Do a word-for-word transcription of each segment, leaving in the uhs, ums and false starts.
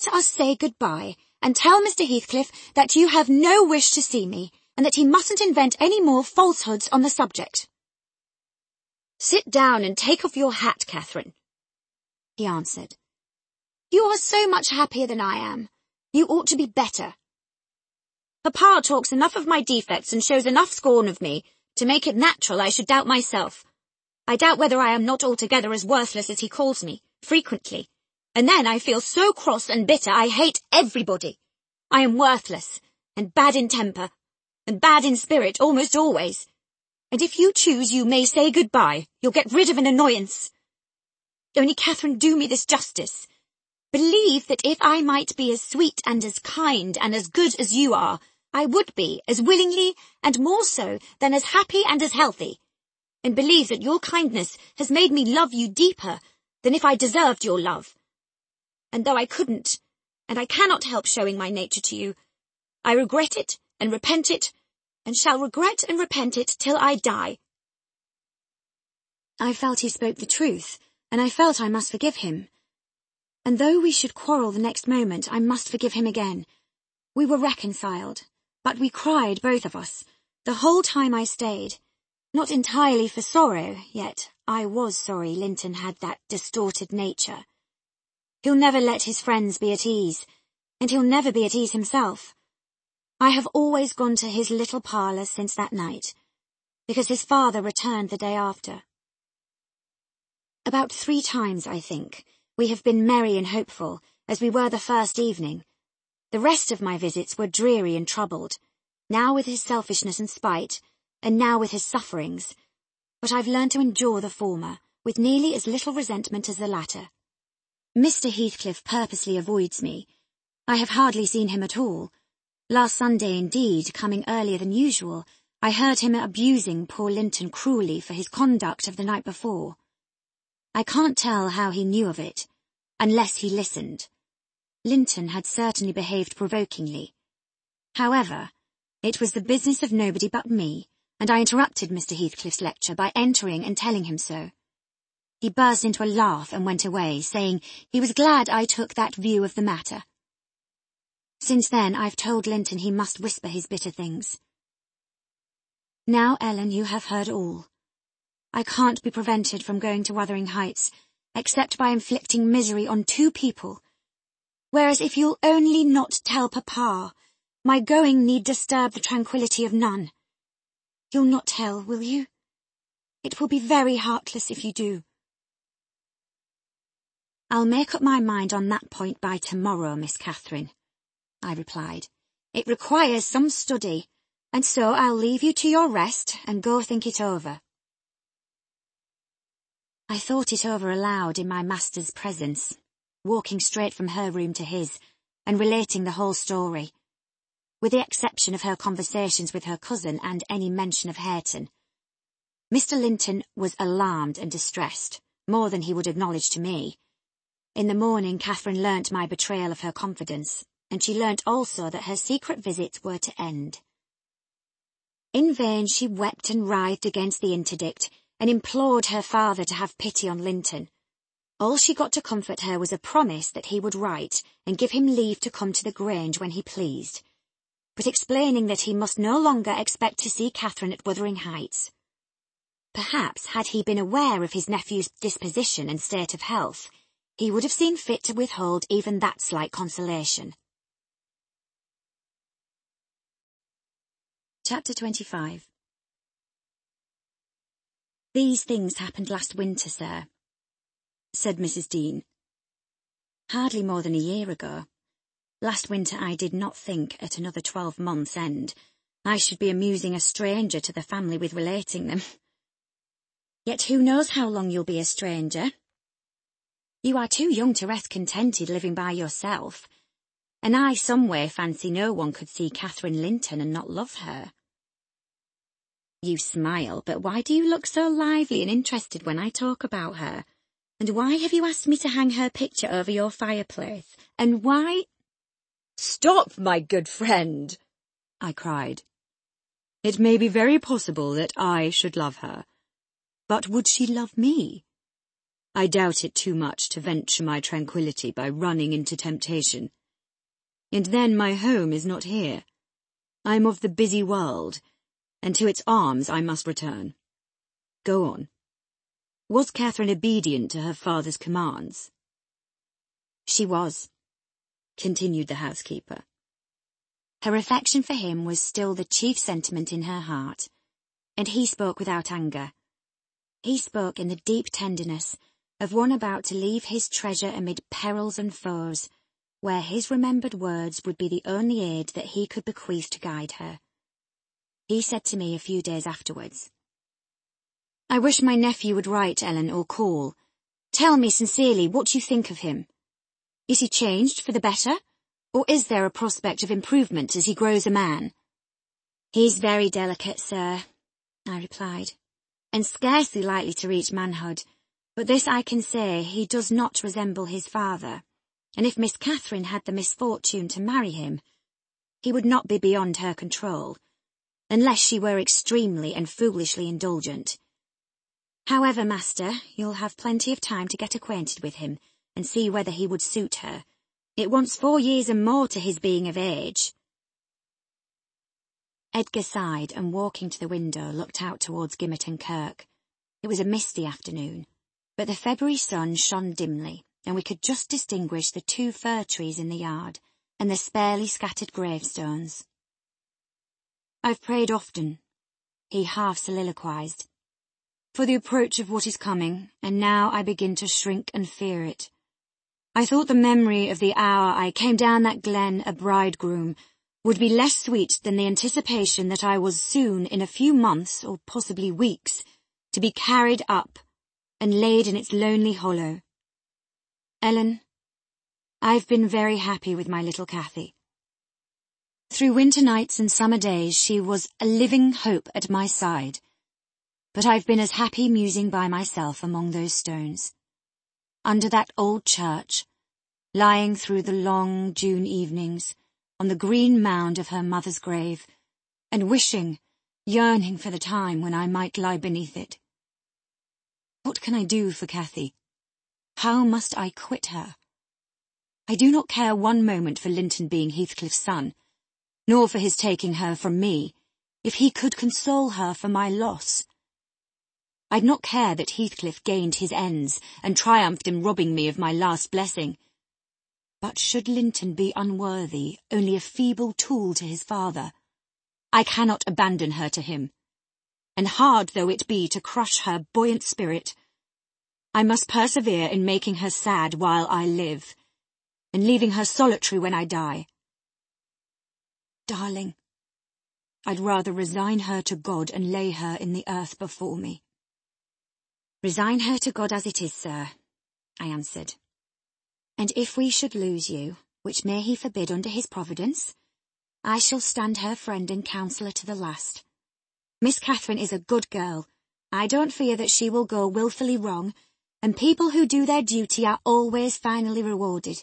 let us say goodbye and tell Mister Heathcliff that you have no wish to see me and that he mustn't invent any more falsehoods on the subject." "Sit down and take off your hat, Catherine," he answered. "You are so much happier than I am. You ought to be better. Papa talks enough of my defects and shows enough scorn of me to make it natural I should doubt myself. I doubt whether I am not altogether as worthless as he calls me, frequently, and then I feel so cross and bitter I hate everybody. I am worthless, and bad in temper, and bad in spirit almost always. And if you choose you may say goodbye, you'll get rid of an annoyance. Only, Catherine, do me this justice. Believe that if I might be as sweet and as kind and as good as you are, I would be, as willingly and more so than as happy and as healthy. And believe that your kindness has made me love you deeper than if I deserved your love. And though I couldn't, and I cannot help showing my nature to you, I regret it and repent it, and shall regret and repent it till I die." I felt he spoke the truth, and I felt I must forgive him. And though we should quarrel the next moment, I must forgive him again. We were reconciled, but we cried, both of us, the whole time I stayed. Not entirely for sorrow, yet I was sorry Linton had that distorted nature. He'll never let his friends be at ease, and he'll never be at ease himself. I have always gone to his little parlour since that night, because his father returned the day after. About three times, I think, we have been merry and hopeful, as we were the first evening. The rest of my visits were dreary and troubled, now with his selfishness and spite, and now with his sufferings, but I've learned to endure the former, with nearly as little resentment as the latter. Mister Heathcliff purposely avoids me. I have hardly seen him at all. Last Sunday, indeed, coming earlier than usual, I heard him abusing poor Linton cruelly for his conduct of the night before. I can't tell how he knew of it, unless he listened. Linton had certainly behaved provokingly. However, it was the business of nobody but me, and I interrupted Mister Heathcliff's lecture by entering and telling him so. He burst into a laugh and went away, saying he was glad I took that view of the matter. Since then, I've told Linton he must whisper his bitter things. Now, Ellen, you have heard all. I can't be prevented from going to Wuthering Heights, except by inflicting misery on two people. Whereas if you'll only not tell Papa, my going need disturb the tranquillity of none. You'll not tell, will you? It will be very heartless if you do. I'll make up my mind on that point by tomorrow, Miss Catherine, I replied. It requires some study, and so I'll leave you to your rest and go think it over. I thought it over aloud in my master's presence, walking straight from her room to his, and relating the whole story, with the exception of her conversations with her cousin and any mention of Hareton. Mister Linton was alarmed and distressed, more than he would acknowledge to me. In the morning, Catherine learnt my betrayal of her confidence, and she learnt also that her secret visits were to end. In vain she wept and writhed against the interdict, and implored her father to have pity on Linton. All she got to comfort her was a promise that he would write and give him leave to come to the Grange when he pleased, but explaining that he must no longer expect to see Catherine at Wuthering Heights. Perhaps, had he been aware of his nephew's disposition and state of health, he would have seen fit to withhold even that slight consolation. Chapter twenty-five. "These things happened last winter, sir," said Missus Dean. "Hardly more than a year ago. Last winter I did not think, at another twelve months' end, I should be amusing a stranger to the family with relating them. Yet who knows how long you'll be a stranger? You are too young to rest contented living by yourself, and I some way fancy no one could see Catherine Linton and not love her. You smile, but why do you look so lively and interested when I talk about her? And why have you asked me to hang her picture over your fireplace? And why—" "Stop, my good friend," I cried. "It may be very possible that I should love her, but would she love me? I doubt it too much to venture my tranquillity by running into temptation. and then my home is not here. I am of the busy world, and to its arms I must return. Go on. Was Catherine obedient to her father's commands? She was, continued the housekeeper. Her affection for him was still the chief sentiment in her heart, and he spoke without anger. He spoke in the deep tenderness of one about to leave his treasure amid perils and foes, where his remembered words would be the only aid that he could bequeath to guide her. He said to me a few days afterwards, "I wish my nephew would write, Ellen, or call. Tell me sincerely what you think of him. Is he changed for the better, or is there a prospect of improvement as he grows a man?" "He's very delicate, sir," I replied, "and scarcely likely to reach manhood, but this I can say, he does not resemble his father, and if Miss Catherine had the misfortune to marry him, he would not be beyond her control, unless she were extremely and foolishly indulgent. However, master, you'll have plenty of time to get acquainted with him, and see whether he would suit her. It wants four years and more to his being of age." Edgar sighed and, walking to the window, looked out towards Gimmerton Kirk. It was a misty afternoon, but the February sun shone dimly, and we could just distinguish the two fir trees in the yard and the sparely scattered gravestones. "I've prayed often," he half soliloquized, "for the approach of what is coming, and now I begin to shrink and fear it. I thought the memory of the hour I came down that glen a bridegroom would be less sweet than the anticipation that I was soon, in a few months, or possibly weeks, to be carried up and laid in its lonely hollow. Ellen, I've been very happy with my little Cathy. Through winter nights and summer days she was a living hope at my side, but I've been as happy musing by myself among those stones, under that old church, lying through the long June evenings on the green mound of her mother's grave, and wishing, yearning for the time when I might lie beneath it. What can I do for Cathy? How must I quit her? I do not care one moment for Linton being Heathcliff's son, nor for his taking her from me, if he could console her for my loss. I'd not care that Heathcliff gained his ends and triumphed in robbing me of my last blessing. But should Linton be unworthy, only a feeble tool to his father, I cannot abandon her to him, and hard though it be to crush her buoyant spirit, I must persevere in making her sad while I live, and leaving her solitary when I die. Darling, I'd rather resign her to God and lay her in the earth before me." "Resign her to God as it is, sir," I answered. "And if we should lose you, which may he forbid under his providence, I shall stand her friend and counsellor to the last. Miss Catherine is a good girl. I don't fear that she will go wilfully wrong, and people who do their duty are always finally rewarded."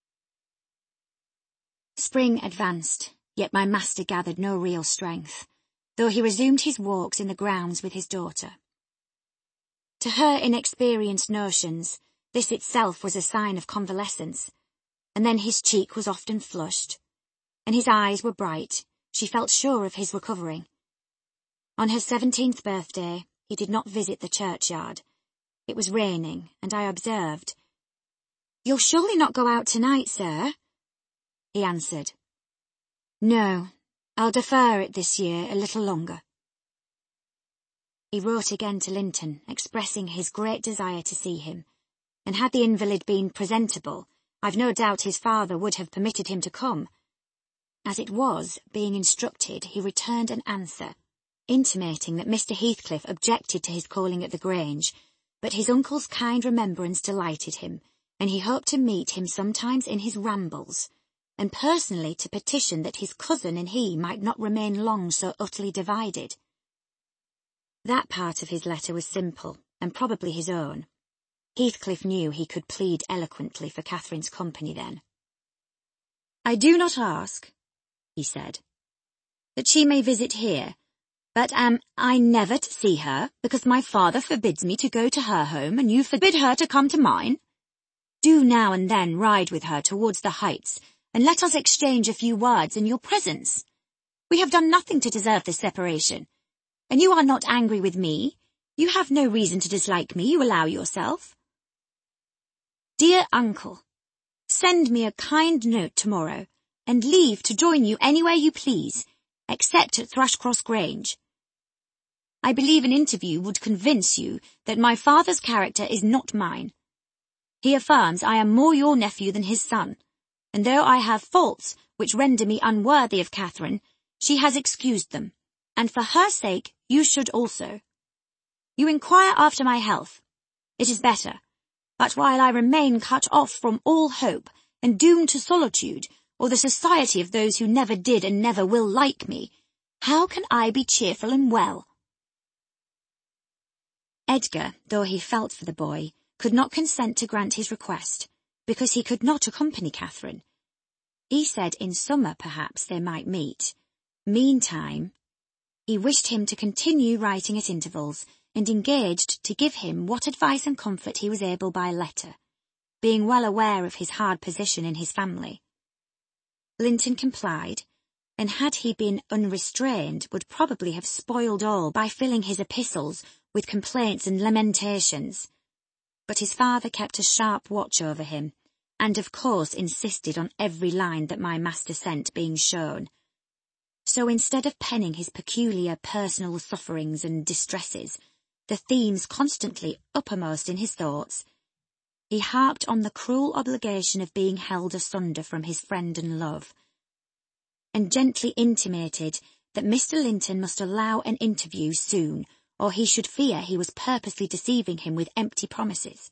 Spring advanced, yet my master gathered no real strength, though he resumed his walks in the grounds with his daughter. To her inexperienced notions, this itself was a sign of convalescence, and then his cheek was often flushed, and his eyes were bright. She felt sure of his recovering. On her seventeenth birthday, he did not visit the churchyard. It was raining, and I observed, "You'll surely not go out tonight, sir?" He answered, "No, I'll defer it this year a little longer." He wrote again to Linton, expressing his great desire to see him, and had the invalid been presentable, I've no doubt his father would have permitted him to come. As it was, being instructed, he returned an answer, intimating that Mister Heathcliff objected to his calling at the Grange, but his uncle's kind remembrance delighted him, and he hoped to meet him sometimes in his rambles, and personally to petition that his cousin and he might not remain long so utterly divided. That part of his letter was simple, and probably his own. Heathcliff knew he could plead eloquently for Catherine's company then. "I do not ask," he said, "that she may visit here, but am I never to see her, because my father forbids me to go to her home, and you forbid her to come to mine? Do now and then ride with her towards the heights, and let us exchange a few words in your presence. We have done nothing to deserve this separation, and you are not angry with me. You have no reason to dislike me, you allow yourself. Dear uncle, send me a kind note tomorrow, and leave to join you anywhere you please, except at Thrushcross Grange. I believe an interview would convince you that my father's character is not mine. He affirms I am more your nephew than his son, and though I have faults which render me unworthy of Catherine, she has excused them, and for her sake you should also. You inquire after my health. It is better, but while I remain cut off from all hope and doomed to solitude, or the society of those who never did and never will like me, how can I be cheerful and well? Edgar, though he felt for the boy, could not consent to grant his request, because he could not accompany Catherine. He said in summer perhaps they might meet. Meantime, he wished him to continue writing at intervals, and engaged to give him what advice and comfort he was able by letter, being well aware of his hard position in his family. Linton complied, and had he been unrestrained would probably have spoiled all by filling his epistles with complaints and lamentations. But his father kept a sharp watch over him, and of course insisted on every line that my master sent being shown. So instead of penning his peculiar personal sufferings and distresses, the themes constantly uppermost in his thoughts, he harped on the cruel obligation of being held asunder from his friend and love, and gently intimated that Mister Linton must allow an interview soon, or he should fear he was purposely deceiving him with empty promises.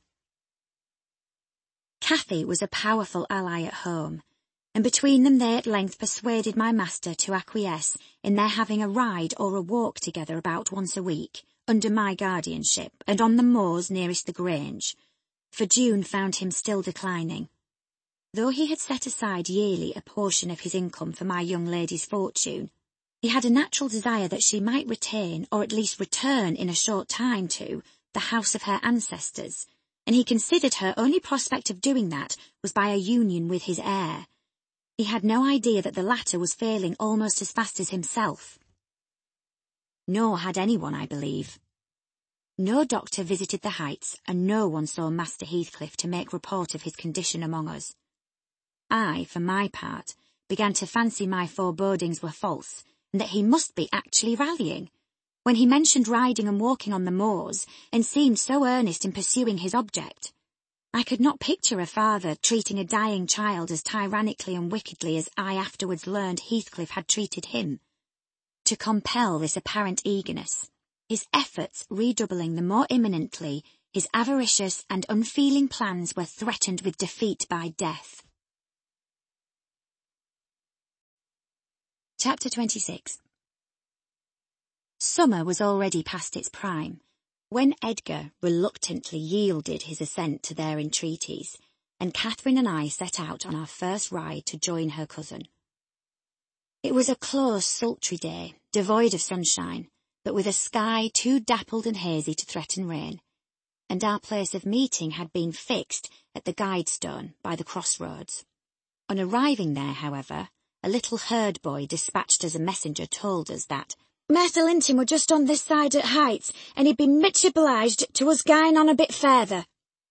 Cathy was a powerful ally at home, and between them they at length persuaded my master to acquiesce in their having a ride or a walk together about once a week, under my guardianship, and on the moors nearest the Grange, for June found him still declining. Though he had set aside yearly a portion of his income for my young lady's fortune, he had a natural desire that she might retain, or at least return in a short time to, the house of her ancestors, and he considered her only prospect of doing that was by a union with his heir. He had no idea that the latter was failing almost as fast as himself. Nor had anyone, I believe. No doctor visited the Heights, and no one saw Master Heathcliff to make report of his condition among us. I, for my part, began to fancy my forebodings were false, and that he must be actually rallying, when he mentioned riding and walking on the moors, and seemed so earnest in pursuing his object. I could not picture a father treating a dying child as tyrannically and wickedly as I afterwards learned Heathcliff had treated him. To compel this apparent eagerness, his efforts redoubling the more imminently, his avaricious and unfeeling plans were threatened with defeat by death. Chapter twenty-six. Summer was already past its prime, when Edgar reluctantly yielded his assent to their entreaties, and Catherine and I set out on our first ride to join her cousin. It was a close, sultry day, devoid of sunshine, but with a sky too dappled and hazy to threaten rain, and our place of meeting had been fixed at the Guidestone by the crossroads. On arriving there, however, a little herd boy dispatched as a messenger told us that Master Linton were just on this side at Heights, and he'd be much obliged to us going on a bit further.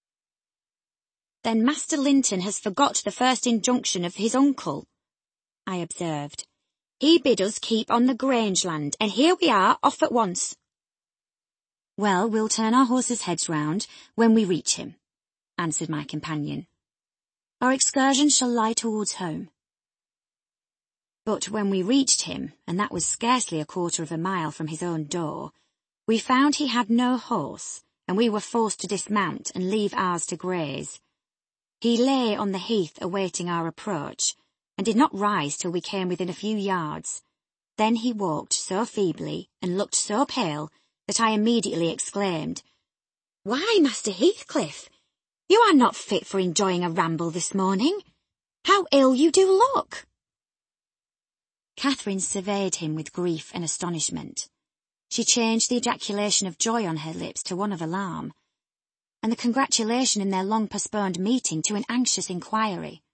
Then Master Linton has forgot the first injunction of his uncle, I observed. He bid us keep on the Grange land, and here we are, off at once. Well, we'll turn our horses' heads round when we reach him, answered my companion. Our excursion shall lie towards home. But when we reached him, and that was scarcely a quarter of a mile from his own door, we found he had no horse, and we were forced to dismount and leave ours to graze. He lay on the heath awaiting our approach, and did not rise till we came within a few yards. Then he walked so feebly and looked so pale that I immediately exclaimed, "Why, Master Heathcliff, you are not fit for enjoying a ramble this morning. How ill you do look!" Catherine surveyed him with grief and astonishment. She changed the ejaculation of joy on her lips to one of alarm, and the congratulation in their long-postponed meeting to an anxious inquiry.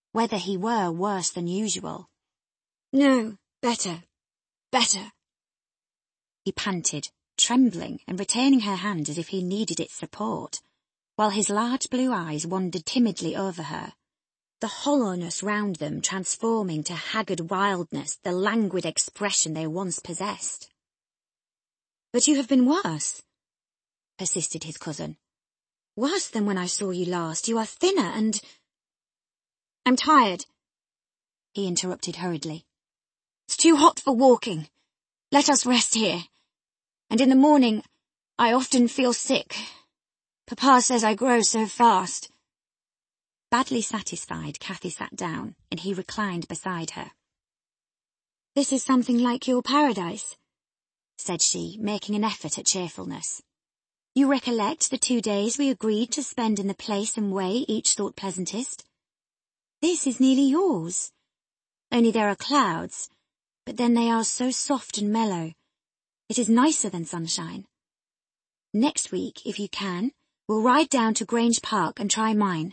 whether he were worse than usual. "No, better, better," he panted, trembling and retaining her hand as if he needed its support, while his large blue eyes wandered timidly over her, the hollowness round them transforming to haggard wildness the languid expression they once possessed. "But you have been worse," persisted his cousin. "Worse than when I saw you last. You are thinner and—" "I'm tired," he interrupted hurriedly. "It's too hot for walking. Let us rest here. And in the morning, I often feel sick. Papa says I grow so fast." Badly satisfied, Cathy sat down, and he reclined beside her. "This is something like your paradise," said she, making an effort at cheerfulness. "You recollect the two days we agreed to spend in the place and way each thought pleasantest? This is nearly yours. Only there are clouds, but then they are so soft and mellow. It is nicer than sunshine. Next week, if you can, we'll ride down to Grange Park and try mine."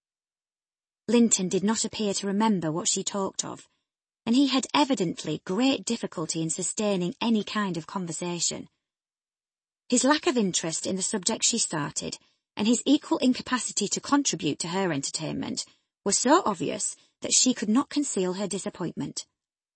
Linton did not appear to remember what she talked of, and he had evidently great difficulty in sustaining any kind of conversation. His lack of interest in the subject she started, and his equal incapacity to contribute to her entertainment, were so obvious that she could not conceal her disappointment.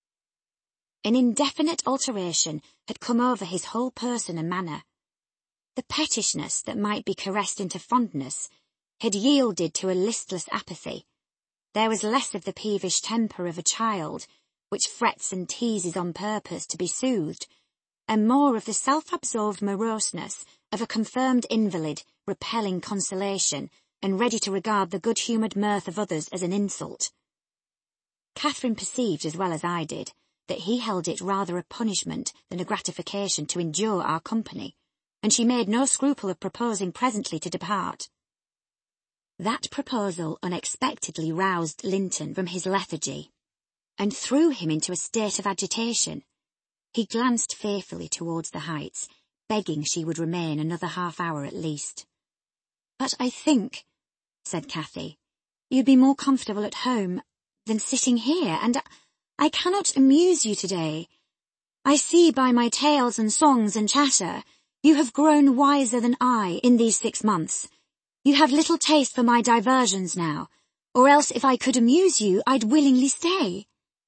An indefinite alteration had come over his whole person and manner. The pettishness that might be caressed into fondness had yielded to a listless apathy. There was less of the peevish temper of a child, which frets and teases on purpose to be soothed, and more of the self-absorbed moroseness of a confirmed invalid repelling consolation and ready to regard the good-humoured mirth of others as an insult. Catherine perceived as well as I did that he held it rather a punishment than a gratification to endure our company, and she made no scruple of proposing presently to depart. That proposal unexpectedly roused Linton from his lethargy, and threw him into a state of agitation. He glanced fearfully towards the heights, begging she would remain another half hour at least. "But I think," said Cathy, "you'd be more comfortable at home than sitting here, and I cannot amuse you today. I see by my tales and songs and chatter, you have grown wiser than I in these six months. You have little taste for my diversions now, or else if I could amuse you, I'd willingly stay."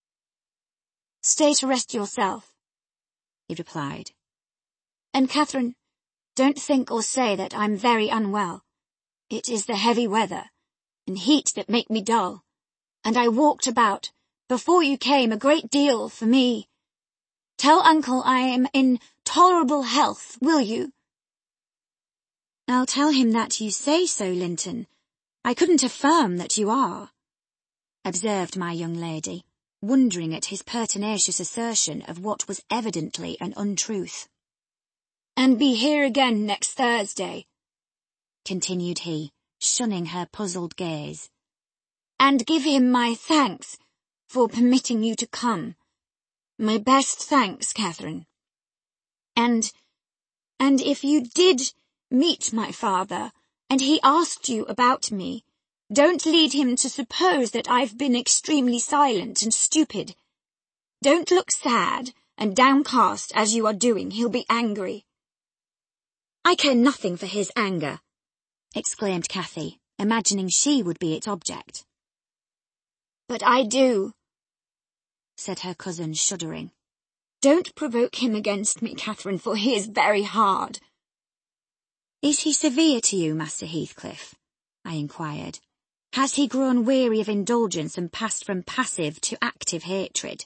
"Stay to rest yourself," he replied. "And Catherine, don't think or say that I'm very unwell. It is the heavy weather and heat that make me dull, and I walked about, before you came, a great deal for me. Tell Uncle I am in tolerable health, will you?" "I'll tell him that you say so, Linton. I couldn't affirm that you are," observed my young lady, wondering at his pertinacious assertion of what was evidently an untruth. "And be here again next Thursday," continued he, shunning her puzzled gaze. "And give him my thanks for permitting you to come. My best thanks, Catherine. And, and if you did meet my father, and he asked you about me, don't lead him to suppose that I've been extremely silent and stupid. Don't look sad and downcast as you are doing, he'll be angry." "I care nothing for his anger," exclaimed Cathy, imagining she would be its object. "But I do," said her cousin, shuddering. "Don't provoke him against me, Catherine, for he is very hard." "Is he severe to you, Master Heathcliff?" I inquired. "Has he grown weary of indulgence and passed from passive to active hatred?"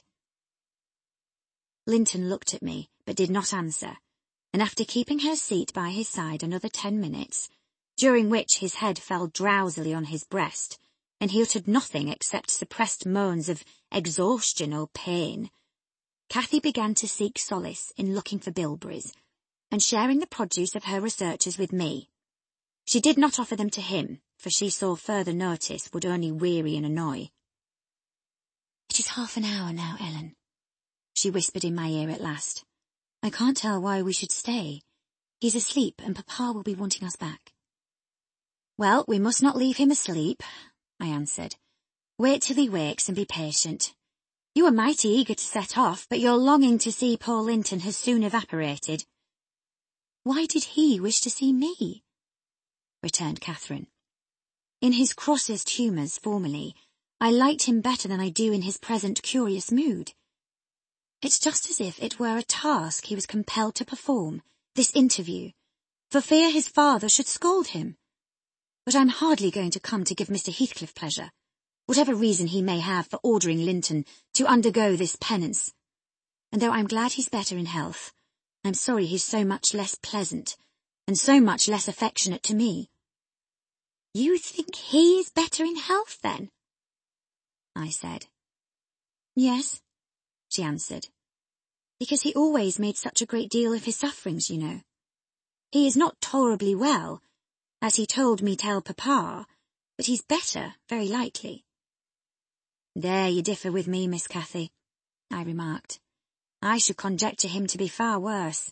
Linton looked at me, but did not answer, and after keeping her seat by his side another ten minutes, during which his head fell drowsily on his breast, and he uttered nothing except suppressed moans of exhaustion or pain, Cathy began to seek solace in looking for bilberries, and sharing the produce of her researches with me. She did not offer them to him, for she saw further notice would only weary and annoy. "It is half an hour now, Ellen," she whispered in my ear at last. "I can't tell why we should stay. He's asleep, and Papa will be wanting us back." "Well, we must not leave him asleep," I answered. Wait till he wakes and be patient. You were mighty eager to set off, but your longing to see poor Linton has soon evaporated. Why did he wish to see me? Returned Catherine. In his crossest humours formerly, I liked him better than I do in his present curious mood. It's just as if it were a task he was compelled to perform, this interview, for fear his father should scold him. But I'm hardly going to come to give Mister Heathcliff pleasure, whatever reason he may have for ordering Linton to undergo this penance. And though I'm glad he's better in health, I'm sorry he's so much less pleasant, and so much less affectionate to me. You think he is better in health, then? I said. Yes, she answered, because he always made such a great deal of his sufferings, you know. He is not tolerably well, as he told me tell Papa, but he's better, very likely. There you differ with me, Miss Cathy, I remarked. I should conjecture him to be far worse.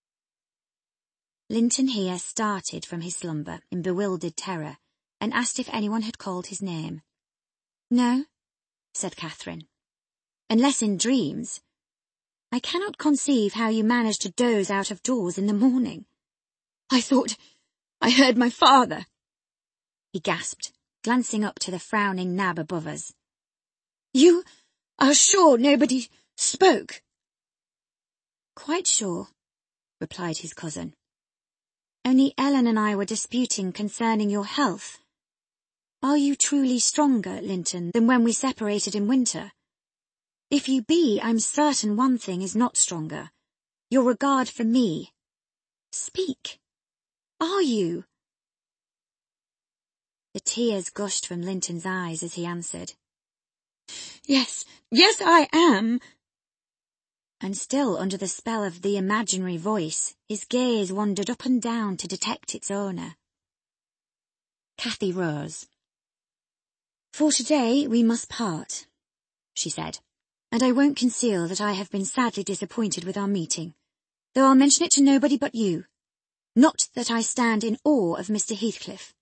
Linton here started from his slumber in bewildered terror, and asked if anyone had called his name. No, said Catherine, unless in dreams. I cannot conceive how you managed to doze out of doors in the morning. I thought I heard my father, he gasped, glancing up to the frowning nab above us. You are sure nobody spoke? Quite sure, replied his cousin. Only Ellen and I were disputing concerning your health. Are you truly stronger, Linton, than when we separated in winter? If you be, I'm certain one thing is not stronger. Your regard for me. Speak. Are you? The tears gushed from Linton's eyes as he answered. Yes, yes I am. And still under the spell of the imaginary voice, his gaze wandered up and down to detect its owner. Cathy rose. For today we must part, she said, and I won't conceal that I have been sadly disappointed with our meeting, though I'll mention it to nobody but you. Not that I stand in awe of Mister Heathcliff.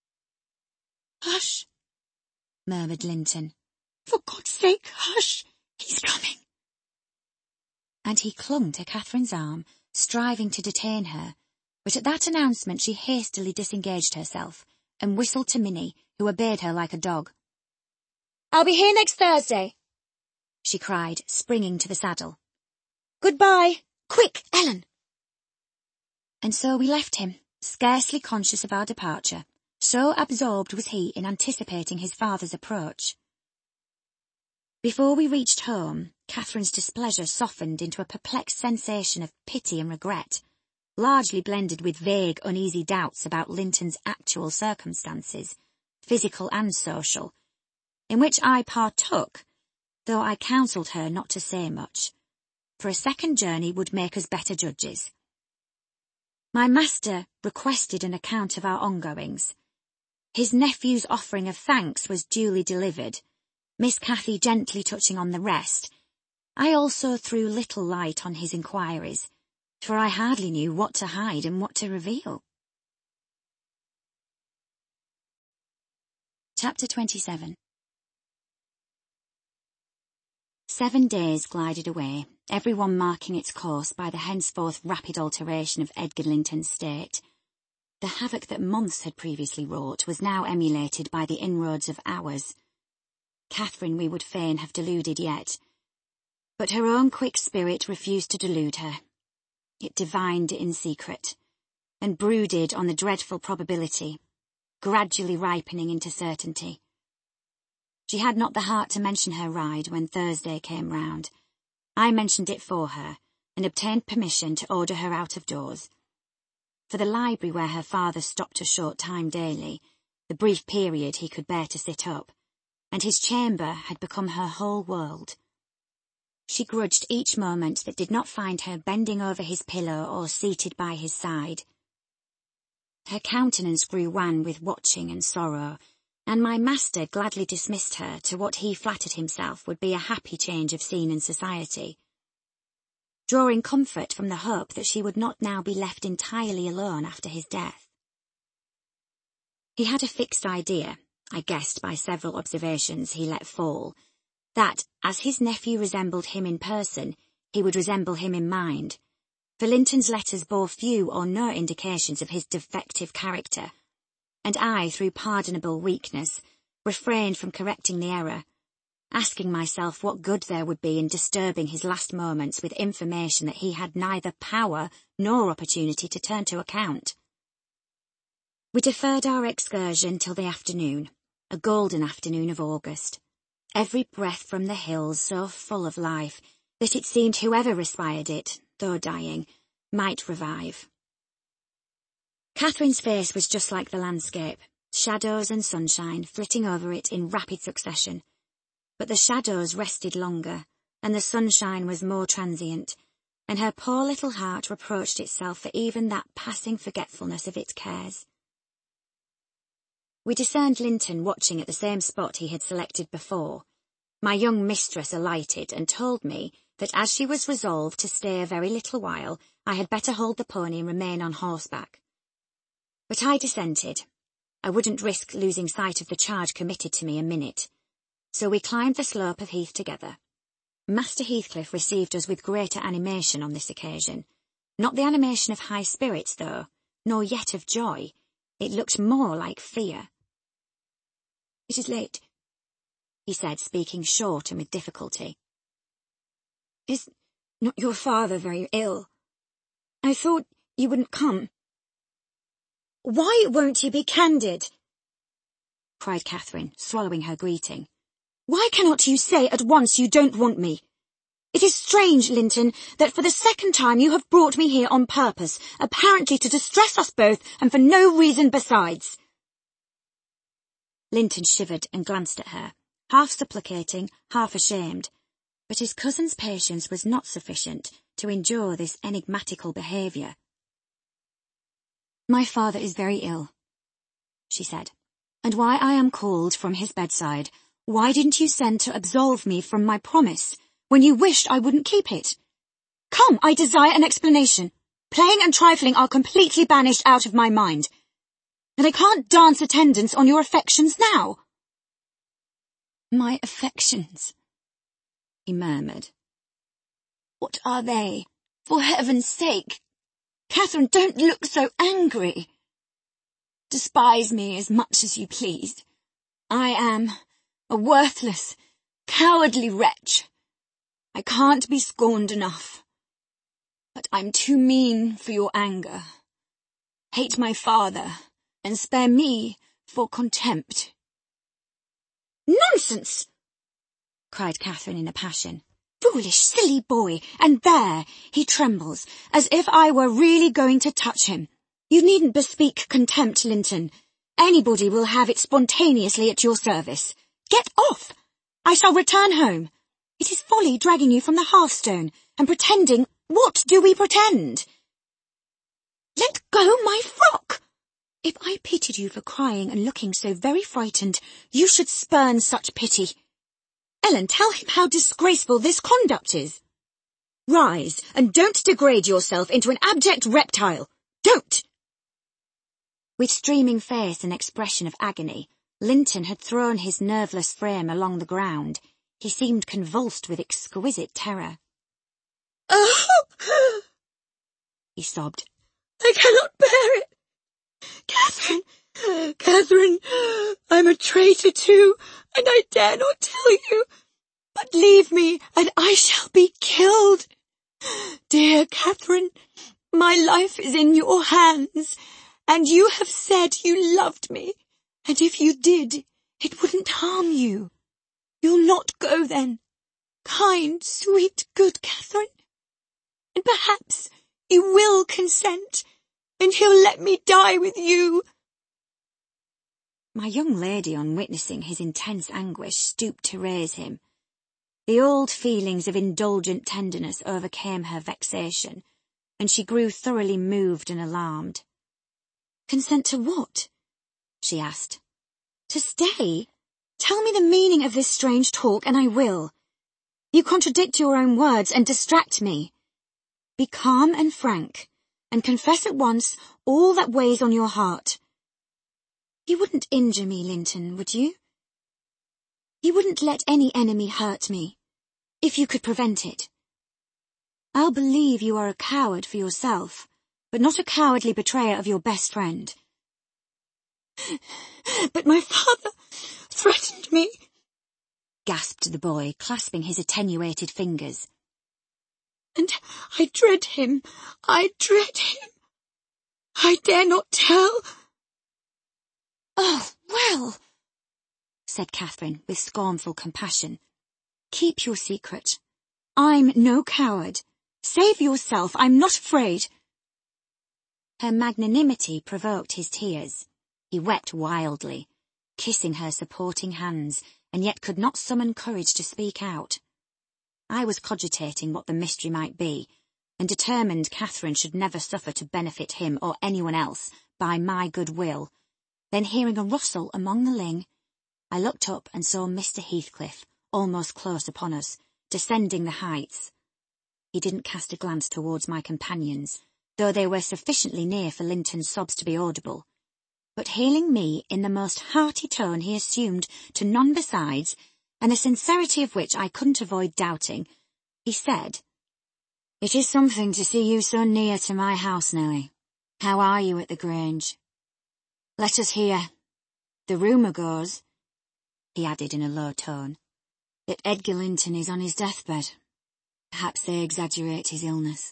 Hush, murmured Linton. For God's sake, hush, he's coming. And he clung to Catherine's arm, striving to detain her, but at that announcement she hastily disengaged herself, and whistled to Minnie, who obeyed her like a dog. I'll be here next Thursday, she cried, springing to the saddle. Goodbye! Quick, Ellen! And so we left him, scarcely conscious of our departure, so absorbed was he in anticipating his father's approach. Before we reached home, Catherine's displeasure softened into a perplexed sensation of pity and regret, largely blended with vague, uneasy doubts about Linton's actual circumstances, physical and social, in which I partook, though I counselled her not to say much, for a second journey would make us better judges. My master requested an account of our ongoings. His nephew's offering of thanks was duly delivered, Miss Cathy gently touching on the rest. I also threw little light on his inquiries, for I hardly knew what to hide and what to reveal. Chapter twenty-seven. Seven days glided away, every one marking its course by the henceforth rapid alteration of Edgar Linton's state. The havoc that months had previously wrought was now emulated by the inroads of hours. Catherine we would fain have deluded yet, but her own quick spirit refused to delude her. It divined in secret, and brooded on the dreadful probability, gradually ripening into certainty. She had not the heart to mention her ride when Thursday came round. I mentioned it for her, and obtained permission to order her out of doors. For the library where her father stopped a short time daily, the brief period he could bear to sit up, and his chamber had become her whole world. She grudged each moment that did not find her bending over his pillow or seated by his side. Her countenance grew wan with watching and sorrow, and my master gladly dismissed her to what he flattered himself would be a happy change of scene and society, drawing comfort from the hope that she would not now be left entirely alone after his death. He had a fixed idea, I guessed by several observations he let fall, that, as his nephew resembled him in person, he would resemble him in mind, for Linton's letters bore few or no indications of his defective character, and I, through pardonable weakness, refrained from correcting the error, asking myself what good there would be in disturbing his last moments with information that he had neither power nor opportunity to turn to account. We deferred our excursion till the afternoon, a golden afternoon of August, every breath from the hills so full of life that it seemed whoever respired it, though dying, might revive. Catherine's face was just like the landscape, shadows and sunshine flitting over it in rapid succession, but the shadows rested longer, and the sunshine was more transient, and her poor little heart reproached itself for even that passing forgetfulness of its cares. We discerned Linton watching at the same spot he had selected before. My young mistress alighted and told me that as she was resolved to stay a very little while, I had better hold the pony and remain on horseback. But I dissented. I wouldn't risk losing sight of the charge committed to me a minute. So we climbed the slope of Heath together. Master Heathcliff received us with greater animation on this occasion. Not the animation of high spirits, though, nor yet of joy. It looked more like fear. "It is late," he said, speaking short and with difficulty. "Is not your father very ill? I thought you wouldn't come." "Why won't you be candid?" cried Catherine, swallowing her greeting. "Why cannot you say at once you don't want me? It is strange, Linton, that for the second time you have brought me here on purpose, apparently to distress us both, and for no reason besides." Linton shivered and glanced at her, half supplicating, half ashamed, but his cousin's patience was not sufficient to endure this enigmatical behaviour. "My father is very ill," she said, "and why I am called from his bedside, why didn't you send to absolve me from my promise, when you wished I wouldn't keep it? Come, I desire an explanation. Playing and trifling are completely banished out of my mind, and I can't dance attendance on your affections now." "My affections," he murmured. "What are they? For heaven's sake! Catherine, don't look so angry. Despise me as much as you please. I am a worthless, cowardly wretch. I can't be scorned enough. But I'm too mean for your anger. Hate my father, and spare me for contempt." "Nonsense!" cried Catherine in a passion. "Foolish, silly boy, and there he trembles, as if I were really going to touch him. You needn't bespeak contempt, Linton. Anybody will have it spontaneously at your service. Get off! I shall return home. It is folly dragging you from the hearthstone, and pretending— What do we pretend? Let go my frock! If I pitied you for crying and looking so very frightened, you should spurn such pity. Ellen, tell him how disgraceful this conduct is. Rise, and don't degrade yourself into an abject reptile. Don't!" With streaming face and expression of agony, Linton had thrown his nerveless frame along the ground. He seemed convulsed with exquisite terror. "Oh!" he sobbed. "I cannot bear it. Catherine, Catherine, I'm a traitor too, and I dare not tell you. But leave me, and I shall be killed. Dear Catherine, my life is in your hands, and you have said you loved me, and if you did, it wouldn't harm you. You'll not go then, kind, sweet, good Catherine? And perhaps you will consent, and he'll let me die with you." My young lady, on witnessing his intense anguish, stooped to raise him. The old feelings of indulgent tenderness overcame her vexation, and she grew thoroughly moved and alarmed. "Consent to what?" she asked. "To stay? Tell me the meaning of this strange talk, and I will. You contradict your own words and distract me. Be calm and frank, and confess at once all that weighs on your heart." You wouldn't injure me, Linton, would you? You wouldn't let any enemy hurt me, if you could prevent it. I'll believe you are a coward for yourself, but not a cowardly betrayer of your best friend. But my father threatened me, gasped the boy, clasping his attenuated fingers. And I dread him, I dread him. I dare not tell. Oh, well, said Catherine with scornful compassion. Keep your secret. I'm no coward. Save yourself, I'm not afraid. Her magnanimity provoked his tears. He wept wildly, kissing her supporting hands, and yet could not summon courage to speak out. I was cogitating what the mystery might be, and determined Catherine should never suffer to benefit him or anyone else by my good will. Then hearing a rustle among the ling, I looked up and saw Mister Heathcliff, almost close upon us, descending the heights. He didn't cast a glance towards my companions, though they were sufficiently near for Linton's sobs to be audible. But hailing me in the most hearty tone he assumed to none besides, and the sincerity of which I couldn't avoid doubting, he said, It is something to see you so near to my house, Nelly. How are you at the Grange? Let us hear. The rumour goes, he added in a low tone, that Edgar Linton is on his deathbed. Perhaps they exaggerate his illness.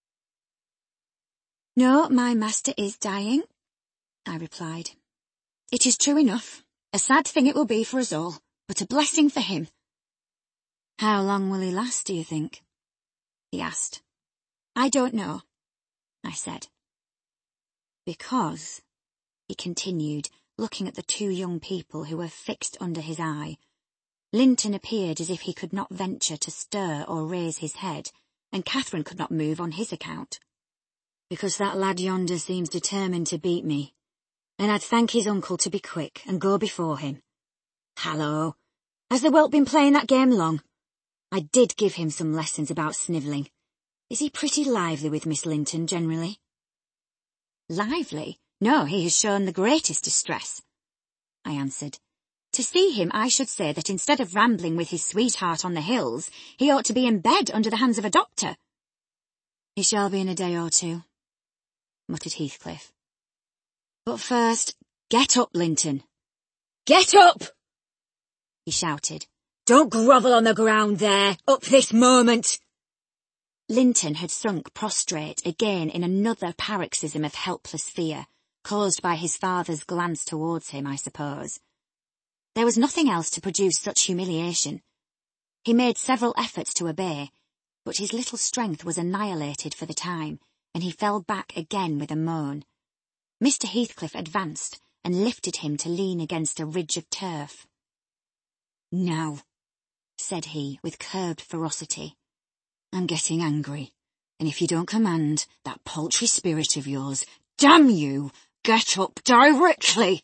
No, my master is dying, I replied. It is true enough. A sad thing it will be for us all, but a blessing for him. How long will he last, do you think? He asked. I don't know, I said. Because, he continued, looking at the two young people who were fixed under his eye, Linton appeared as if he could not venture to stir or raise his head, and Catherine could not move on his account. Because that lad yonder seems determined to beat me, and I'd thank his uncle to be quick and go before him. Hallo, has the whelp been playing that game long? I did give him some lessons about snivelling. Is he pretty lively with Miss Linton generally? Lively? No, he has shown the greatest distress, I answered. To see him, I should say that instead of rambling with his sweetheart on the hills, he ought to be in bed under the hands of a doctor. He shall be in a day or two, muttered Heathcliff. But first, get up, Linton. Get up! He shouted. Don't grovel on the ground there, up this moment! Linton had sunk prostrate again in another paroxysm of helpless fear, caused by his father's glance towards him, I suppose. There was nothing else to produce such humiliation. He made several efforts to obey, but his little strength was annihilated for the time, and he fell back again with a moan. Mister Heathcliff advanced and lifted him to lean against a ridge of turf. Now, said he with curbed ferocity, I'm getting angry, and if you don't command that paltry spirit of yours, damn you, get up directly.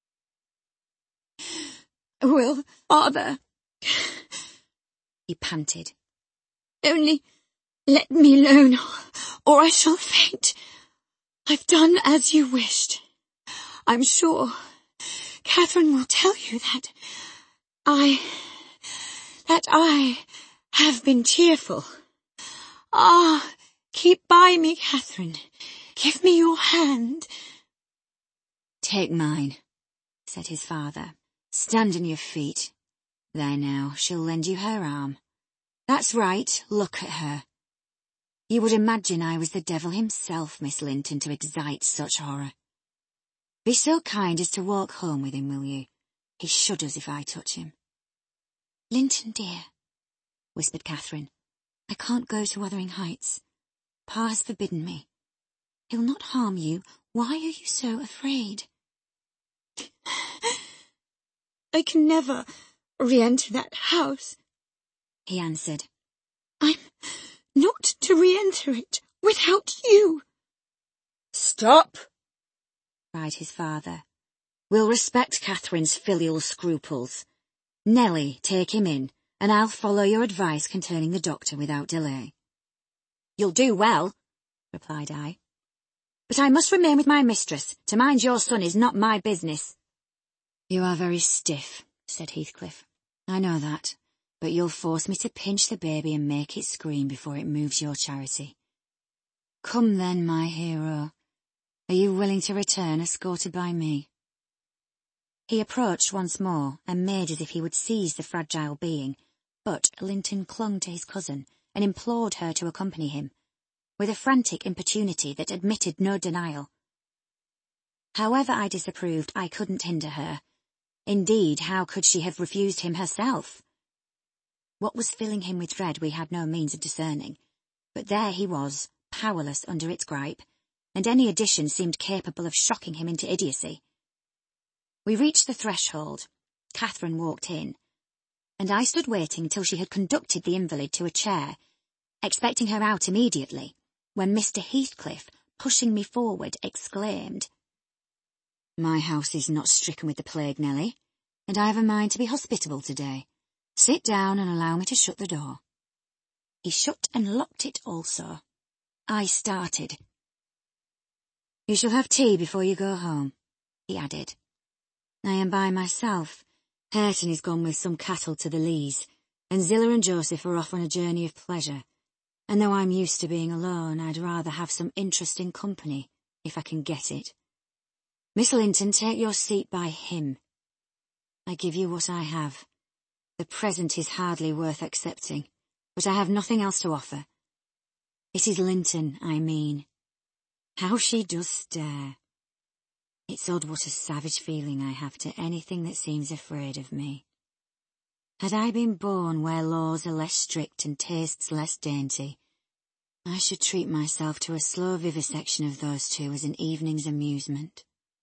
Will, father, he panted. Only let me alone, or I shall faint. I've done as you wished. I'm sure Catherine will tell you that I, that I have been cheerful. Ah, keep by me, Catherine. Give me your hand. Take mine, said his father. Stand on your feet. There now, she'll lend you her arm. That's right, look at her. You would imagine I was the devil himself, Miss Linton, to excite such horror. Be so kind as to walk home with him, will you? He shudders if I touch him. Linton, dear, whispered Catherine, I can't go to Wuthering Heights. Pa has forbidden me. He'll not harm you. Why are you so afraid? I can never re-enter that house, he answered. I'm not to re-enter it without you. Stop, cried his father. We'll respect Catherine's filial scruples. Nelly, take him in, and I'll follow your advice concerning the doctor without delay. You'll do well, replied I. But I must remain with my mistress. To mind your son is not my business. You are very stiff, said Heathcliff. I know that, but you'll force me to pinch the baby and make it scream before it moves your charity. Come then, my hero. Are you willing to return escorted by me? He approached once more and made as if he would seize the fragile being, but Linton clung to his cousin and implored her to accompany him, with a frantic importunity that admitted no denial. However I disapproved, I couldn't hinder her. Indeed, how could she have refused him herself? What was filling him with dread we had no means of discerning, but there he was, powerless under its gripe, and any addition seemed capable of shocking him into idiocy. We reached the threshold. Catherine walked in, and I stood waiting till she had conducted the invalid to a chair, expecting her out immediately, when Mister Heathcliff, pushing me forward, exclaimed, My house is not stricken with the plague, Nelly, and I have a mind to be hospitable today. Sit down and allow me to shut the door. He shut and locked it also. I started. You shall have tea before you go home, he added. I am by myself. Hareton is gone with some cattle to the Leas, and Zillah and Joseph are off on a journey of pleasure. And though I'm used to being alone, I'd rather have some interesting company, if I can get it. Miss Linton, take your seat by him. I give you what I have. The present is hardly worth accepting, but I have nothing else to offer. It is Linton, I mean. How she does stare. It's odd what a savage feeling I have to anything that seems afraid of me. Had I been born where laws are less strict and tastes less dainty, I should treat myself to a slow vivisection of those two as an evening's amusement.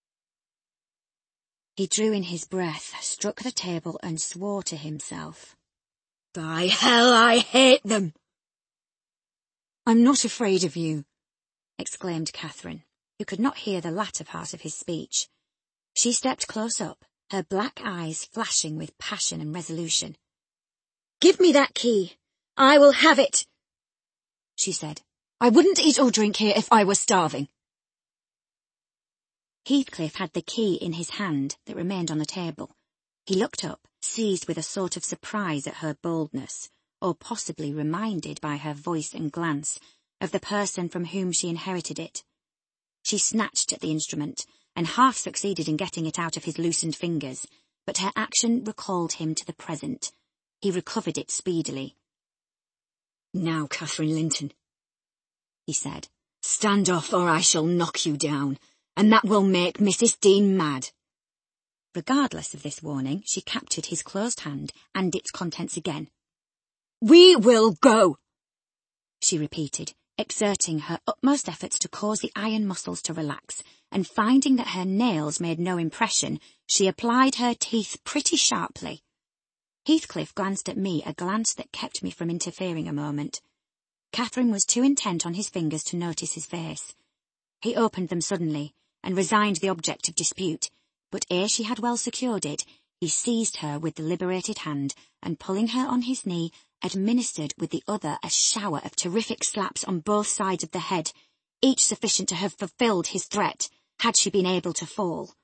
He drew in his breath, struck the table, and swore to himself. By hell, I hate them! I'm not afraid of you, exclaimed Catherine, who could not hear the latter part of his speech. She stepped close up, her black eyes flashing with passion and resolution. Give me that key. I will have it, she said. I wouldn't eat or drink here if I were starving. Heathcliff had the key in his hand that remained on the table. He looked up, seized with a sort of surprise at her boldness, or possibly reminded by her voice and glance of the person from whom she inherited it. She snatched at the instrument, and half succeeded in getting it out of his loosened fingers, but her action recalled him to the present. He recovered it speedily. Now, Catherine Linton, he said, stand off or I shall knock you down, and that will make Missus Dean mad. Regardless of this warning, she captured his closed hand and its contents again. We will go, she repeated, exerting her utmost efforts to cause the iron muscles to relax, and finding that her nails made no impression, she applied her teeth pretty sharply. Heathcliff glanced at me, a glance that kept me from interfering a moment. Catherine was too intent on his fingers to notice his face. He opened them suddenly, and resigned the object of dispute, but ere she had well secured it, he seized her with the liberated hand, and pulling her on his knee, administered with the other a shower of terrific slaps on both sides of the head, each sufficient to have fulfilled his threat, had she been able to fall.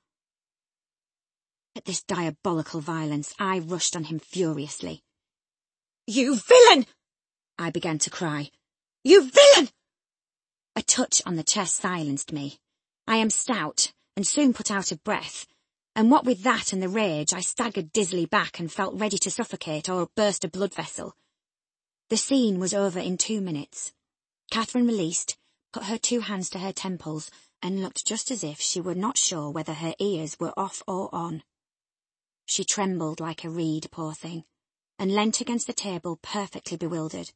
At this diabolical violence, I rushed on him furiously. "You villain!" I began to cry. "You villain!" A touch on the chest silenced me. I am stout, and soon put out of breath, and what with that and the rage, I staggered dizzily back and felt ready to suffocate or burst a blood vessel. The scene was over in two minutes. Catherine released, put her two hands to her temples, and looked just as if she were not sure whether her ears were off or on. She trembled like a reed, poor thing, and leant against the table perfectly bewildered.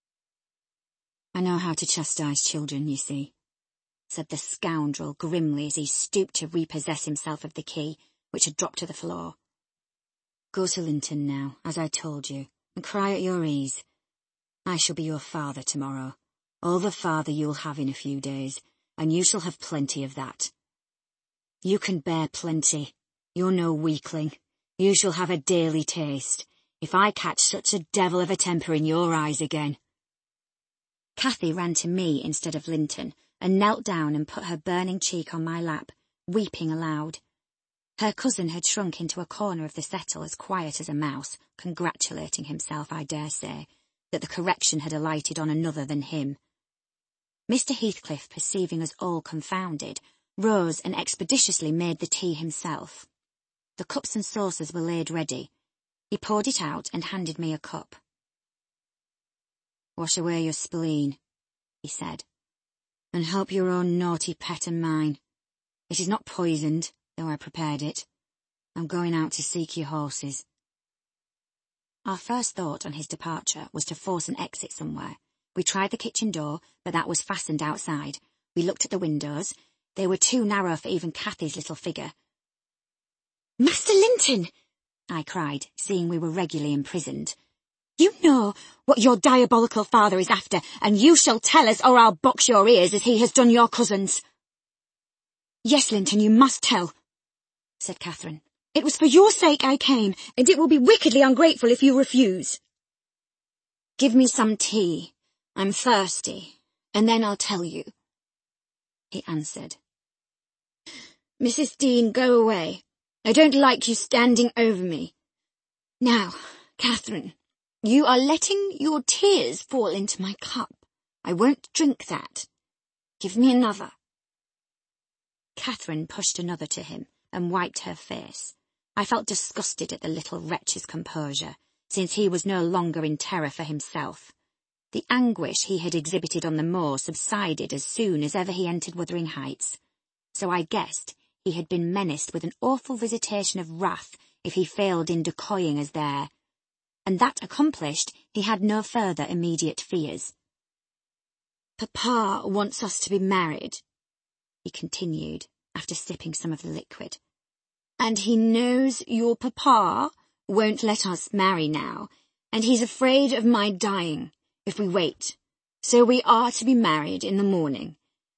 "I know how to chastise children, you see," said the scoundrel grimly as he stooped to repossess himself of the key, which had dropped to the floor. "Go to Linton now, as I told you, and cry at your ease. I shall be your father tomorrow, all the father you'll have in a few days, and you shall have plenty of that. You can bear plenty. You're no weakling. You shall have a daily taste, if I catch such a devil of a temper in your eyes again." Cathy ran to me instead of Linton, and knelt down and put her burning cheek on my lap, weeping aloud. Her cousin had shrunk into a corner of the settle as quiet as a mouse, congratulating himself, I dare say, that the correction had alighted on another than him. Mister Heathcliff, perceiving us all confounded, rose and expeditiously made the tea himself. The cups and saucers were laid ready. He poured it out and handed me a cup. "Wash away your spleen," he said, "and help your own naughty pet and mine. It is not poisoned, though I prepared it. I'm going out to seek your horses." Our first thought on his departure was to force an exit somewhere. We tried the kitchen door, but that was fastened outside. We looked at the windows. They were too narrow for even Cathy's little figure. "Master Linton!" I cried, seeing we were regularly imprisoned. "You know what your diabolical father is after, and you shall tell us, or I'll box your ears as he has done your cousins." "Yes, Linton, you must tell," said Catherine. "It was for your sake I came, and it will be wickedly ungrateful if you refuse." "Give me some tea. I'm thirsty, and then I'll tell you," he answered. "Missus Dean, go away. I don't like you standing over me. Now, Catherine, you are letting your tears fall into my cup. I won't drink that. Give me another." Catherine pushed another to him and wiped her face. I felt disgusted at the little wretch's composure, since he was no longer in terror for himself. The anguish he had exhibited on the moor subsided as soon as ever he entered Wuthering Heights, so I guessed he had been menaced with an awful visitation of wrath if he failed in decoying us there, and that accomplished, he had no further immediate fears. "Papa wants us to be married," he continued, after sipping some of the liquid. "And he knows your papa won't let us marry now, and he's afraid of my dying if we wait, so we are to be married in the morning.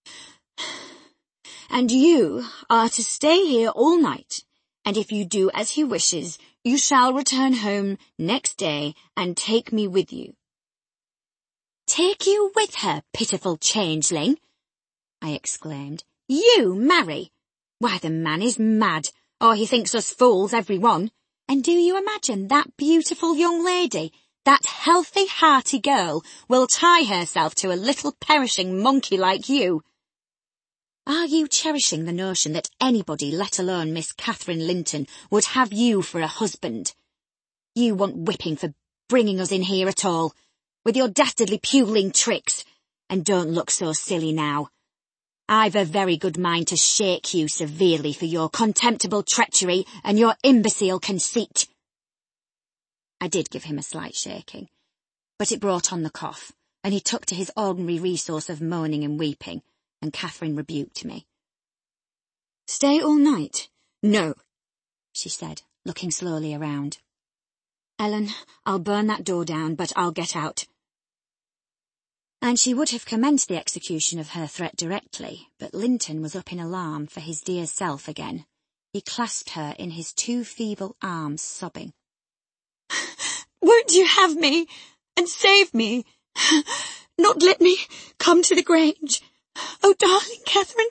And you are to stay here all night, and if you do as he wishes, you shall return home next day and take me with you." "Take you with her, pitiful changeling!" I exclaimed. "You marry? Why, the man is mad, or he thinks us fools, every one. And do you imagine that beautiful young lady, that healthy, hearty girl, will tie herself to a little perishing monkey like you? Are you cherishing the notion that anybody, let alone Miss Catherine Linton, would have you for a husband? You want whipping for bringing us in here at all, with your dastardly puling tricks, and don't look so silly now. I've a very good mind to shake you severely for your contemptible treachery and your imbecile conceit." I did give him a slight shaking, but it brought on the cough, and he took to his ordinary resource of moaning and weeping, and Catherine rebuked me. "Stay all night? No," she said, looking slowly around. "Ellen, I'll burn that door down, but I'll get out." And she would have commenced the execution of her threat directly, but Linton was up in alarm for his dear self again. He clasped her in his two feeble arms, sobbing. "Won't you have me, and save me? Not let me come to the Grange? Oh, darling Catherine,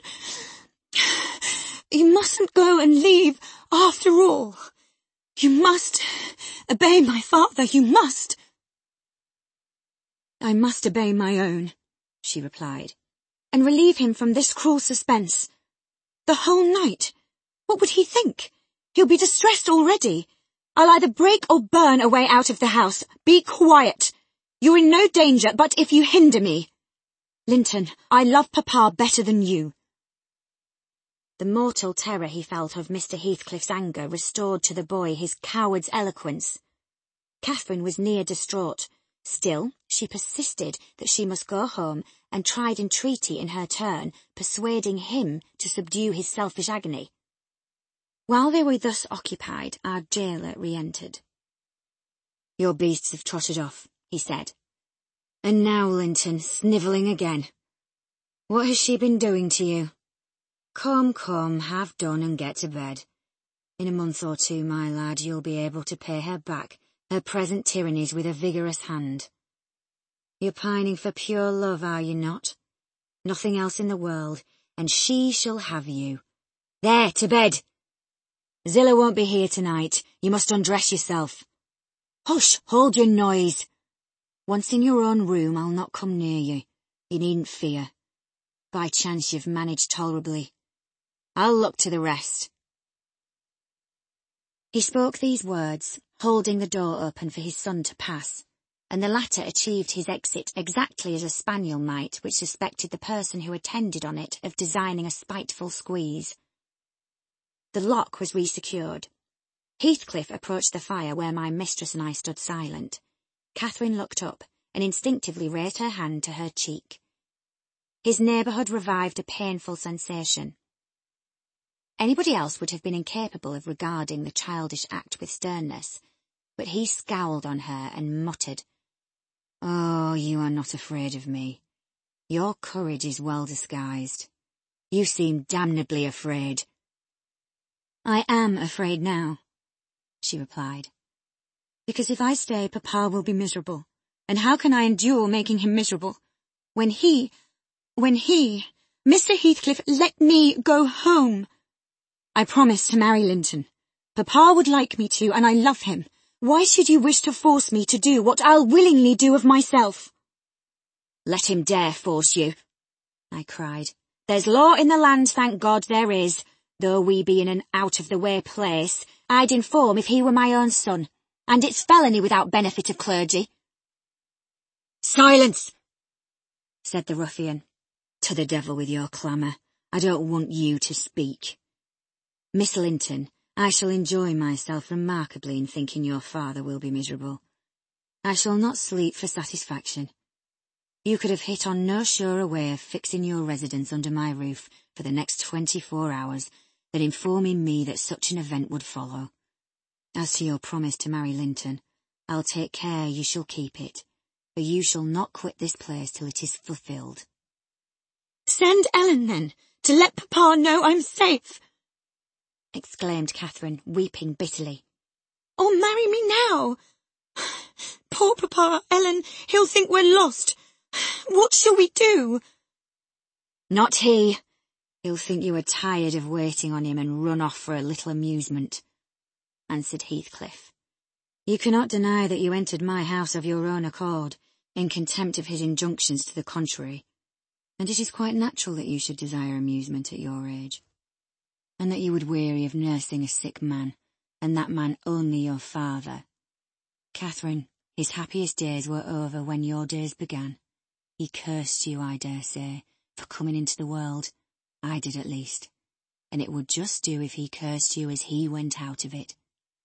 you mustn't go and leave after all. You must obey my father, you must." "I must obey my own," she replied, "and relieve him from this cruel suspense. The whole night. What would he think? He'll be distressed already. I'll either break or burn a way out of the house. Be quiet. You're in no danger, but if you hinder me. Linton, I love Papa better than you." The mortal terror he felt of Mister Heathcliff's anger restored to the boy his coward's eloquence. Catherine was near distraught. Still, she persisted that she must go home, and tried entreaty in her turn, persuading him to subdue his selfish agony. While they were thus occupied, our jailer re-entered. "Your beasts have trotted off," he said. "And now, Linton, snivelling again. What has she been doing to you? Come, come, have done and get to bed. In a month or two, my lad, you'll be able to pay her back her present tyrannies with a vigorous hand. You're pining for pure love, are you not? Nothing else in the world, and she shall have you. There, to bed! Zillah won't be here tonight. You must undress yourself. Hush, hold your noise. Once in your own room, I'll not come near you. You needn't fear. By chance you've managed tolerably. I'll look to the rest. He spoke these words, holding the door open for his son to pass, and the latter achieved his exit exactly as a spaniel might which suspected the person who attended on it of designing a spiteful squeeze. The lock was resecured. Heathcliff approached the fire where my mistress and I stood silent. Catherine looked up and instinctively raised her hand to her cheek. His neighbourhood revived a painful sensation. Anybody else would have been incapable of regarding the childish act with sternness, but he scowled on her and muttered, "Oh, you are not afraid of me. Your courage is well disguised. You seem damnably afraid." "I am afraid now," she replied. "Because if I stay, Papa will be miserable. And how can I endure making him miserable? When he, when he, Mister Heathcliff, let me go home. I promised to marry Linton. Papa would like me to, and I love him. Why should you wish to force me to do what I'll willingly do of myself?" "Let him dare force you," I cried. "There's law in the land, thank God there is. Though we be in an out-of-the-way place, I'd inform if he were my own son, and it's felony without benefit of clergy." "Silence!" said the ruffian. "To the devil with your clamour. I don't want you to speak. Miss Linton, I shall enjoy myself remarkably in thinking your father will be miserable. I shall not sleep for satisfaction. You could have hit on no surer way of fixing your residence under my roof for the next twenty-four hours than informing me that such an event would follow. As to your promise to marry Linton, I'll take care you shall keep it, for you shall not quit this place till it is fulfilled." "Send Ellen, then, to let Papa know I'm safe," exclaimed Catherine, weeping bitterly. "Or marry me now. Poor Papa, Ellen, he'll think we're lost. What shall we do?" "Not he. He'll think you are tired of waiting on him and run off for a little amusement," answered Heathcliff. "You cannot deny that you entered my house of your own accord, in contempt of his injunctions to the contrary, and it is quite natural that you should desire amusement at your age, and that you would weary of nursing a sick man, and that man only your father. Catherine, his happiest days were over when your days began. He cursed you, I dare say, for coming into the world. I did at least, and it would just do if he cursed you as he went out of it.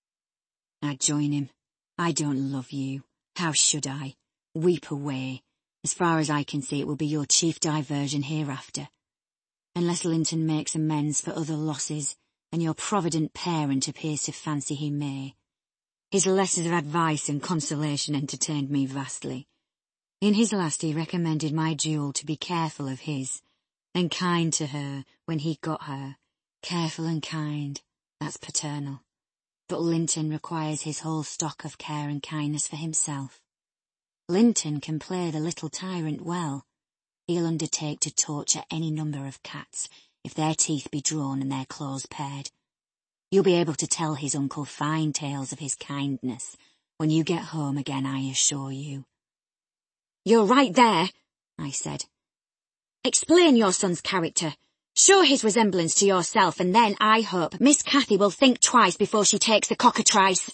I'd join him. I don't love you. How should I? Weep away. As far as I can see, it will be your chief diversion hereafter. Unless Linton makes amends for other losses, and your provident parent appears to fancy he may. His letters of advice and consolation entertained me vastly. In his last he recommended my jewel to be careful of his, and kind to her when he got her. Careful and kind, that's paternal. But Linton requires his whole stock of care and kindness for himself. Linton can play the little tyrant well. He'll undertake to torture any number of cats, if their teeth be drawn and their claws pared. You'll be able to tell his uncle fine tales of his kindness when you get home again, I assure you." "You're right there," I said. "Explain your son's character. Show his resemblance to yourself, and then I hope Miss Cathy will think twice before she takes the cockatrice."